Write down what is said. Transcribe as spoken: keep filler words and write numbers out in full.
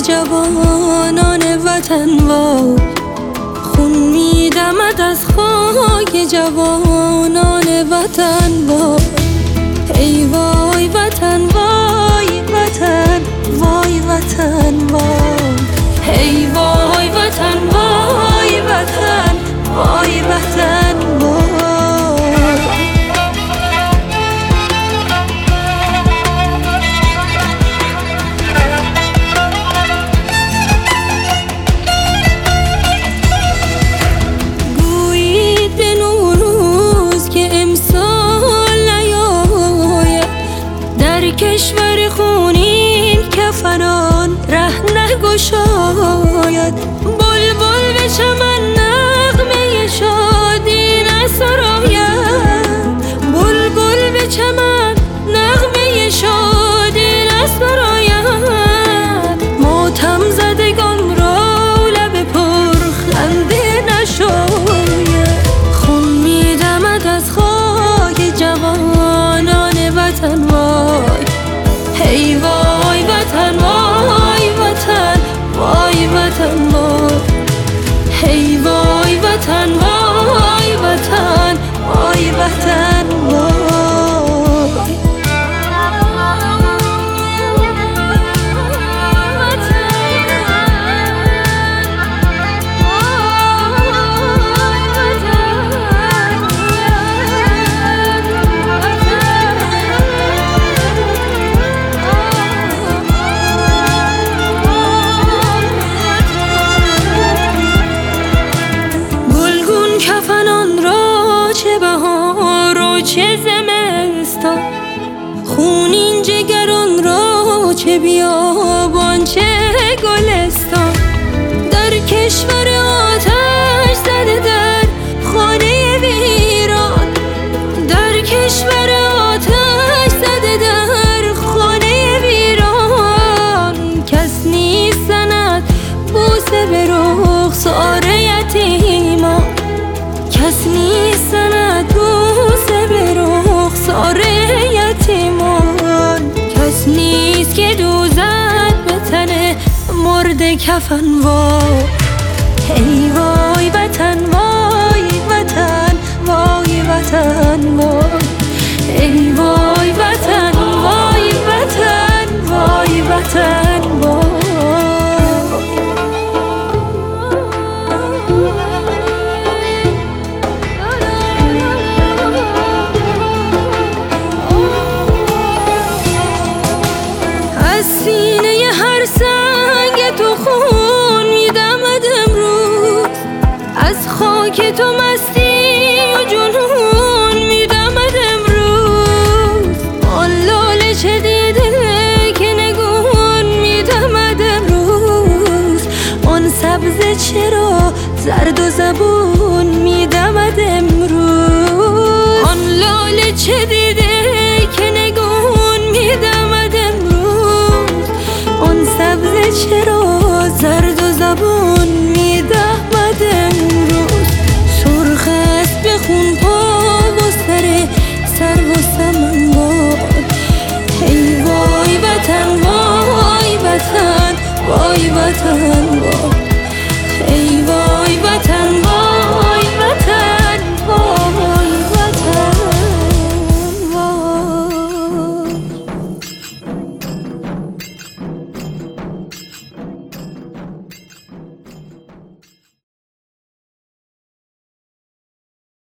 جوانان وطن وای، خون میدمد از خاک جوانان وطن وای. ای وای وطن وای وطن وای وطن وای، ای وای وطن وای وطن وای وطن وای. کشور خونین کفنان ره نگشاید، بلبل به چمن نغمه شادی نسراید، بلبل به چمن نغمه شادی نسراید. ماتم زدگان را لب پر خنده نشاید، خون میدمد از خاک جوانان وطن وای. ای وای وطن وای وطن وای وطن وای، ای وای وطن وای وطن وای وطن وای. کفنان را چه بهار و چه زمستان، خونین جگران را چه بیابان چه گلستان. در کشور آتش زده در خانه ویران، در کشور آتش زده در خانه ویران. کس نیست زند بوسه به رخسار یتیمان، کس نیست زند بوسه به رخسار یتیمان. کس نیست که دوزد به تن مرده کفن وای. ای وای وطن وای وطن وای وطن وای، ای وای وطن وای وطن وای وطن وای. از سینه هر سنگ تو خون میدمد امروز، از خاک تو مستی و جنون میدمد امروز. آن لاله چه دیده که نگون میدمد امروز، آن سبزه چرا زرد و زبون میدمد امروز. آن لاله چه دیده که نگون میدمد امروز، آن سبزه چرا زرد و زبون میدمد امروز. سرخ است به خون پا و سر سر و سمن وای. ای وای وطن وای وطن وای وطن